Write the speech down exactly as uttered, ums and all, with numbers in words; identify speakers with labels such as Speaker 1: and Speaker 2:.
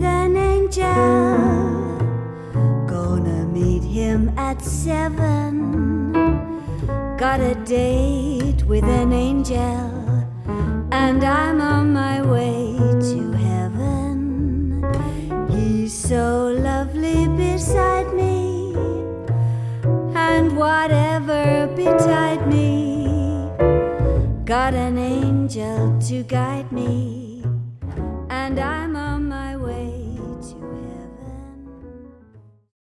Speaker 1: with an angel. Gonna meet him at seven. Got a date with an angel, and I'm on my way to heaven. He's so lovely beside me, and whatever betide me, got an angel to guide me, and I'm